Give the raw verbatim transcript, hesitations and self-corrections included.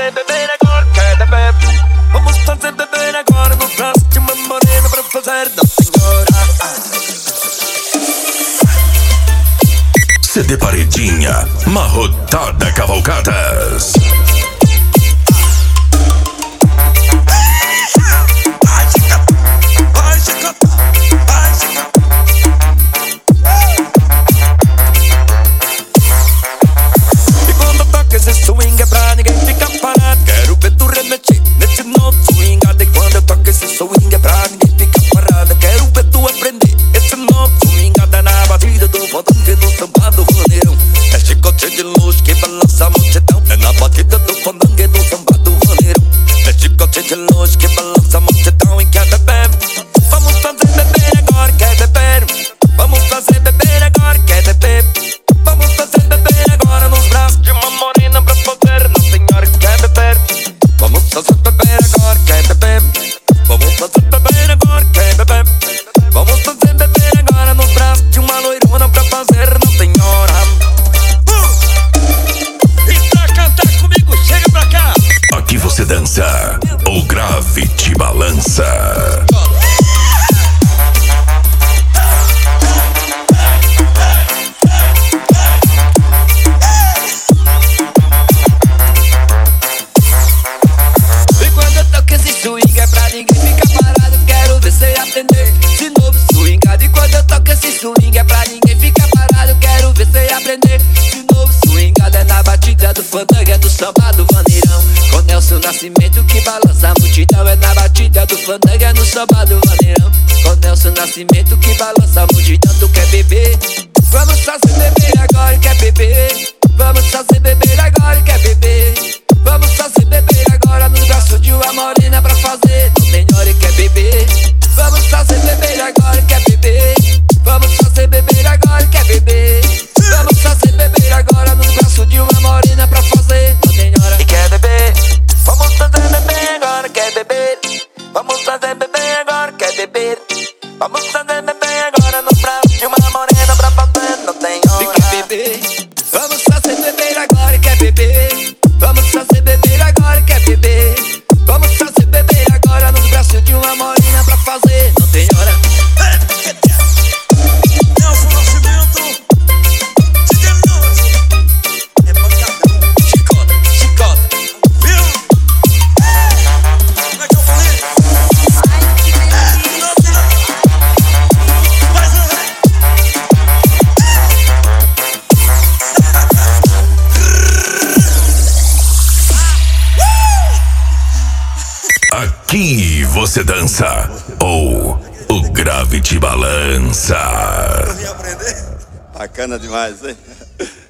fazer beber agora, quer beber? Vamos fazer beber agora no braço de uma morena pra fazer da senhora. C D Paredinha, Marrotada Cavalcadas. E quando toca esse swing é pra ninguém ficar parado. Quero ver tu remexer nesse novo swingado. E quando eu toco esse swing é pra ninguém ficar parado. Quero ver tu aprender esse novo swingado. É na batida do fandanga e no samba do vaneirão. É chicote de luz que balança a multidão. É na batida do fandanga e no samba do vaneirão. É chicote de luz que balança a multidão. E quer beber? Vamos fazer beber agora, quer beber? Vamos fazer beber agora, quer beber? Vamos fazer beber agora nos braços de uma morena pra fazer na senhora que quer beber. Vamos fazer beber agora, quer beber? Vamos fazer beber agora, quer beber? Vamos fazer beber agora nos braços de uma loirona pra fazer na senhora. Uh! E pra cantar comigo, chega pra cá. Aqui você dança, o grave te balança. E quando eu toco esse swing é pra ninguém ficar parado. Quero ver cê aprender esse novo swingado. E quando eu toco esse swing é pra ninguém ficar parado. Quero ver cê aprender esse novo swingado. É na batida do fandanga, é do samba do vaneirão. Com Nelson Nascimento que balança a multidão. É na batida do fandanga, é no samba do vaneirão. Com Nelson Nascimento que balança a multidão. Tu quer beber? Vamos fazer beber agora, quer beber? Vamos fazer beber agora, quer beber? Vamos fazer beber agora nos braços de uma morena pra fazer. Não tem hora e quer beber. Vamos fazer beber agora, quer beber? Vamos fazer beber agora, quer beber? Vamos fazer beber agora nos braços de uma morena pra fazer. Não tem hora e quer beber. Vamos fazer beber agora, quer beber? Vamos fazer beber agora, quer beber? Vamos fazer beber agora nos braços de uma morena pra fazer. Não tem hora e quer beber. Vamos fazer beber agora, quer beber? Vamos fazer beber agora, quer beber? Vamos fazer beber agora nos braços de uma morena pra fazer. Não tem hora. Nelson Nascimento, D J Nelson, é pancadão, Chicota, chicota. viu? Como é que eu falei? Não, não. Mais um, né? Aqui você dança, ou o grave te balança. Eu vim aprender. Bacana demais, hein?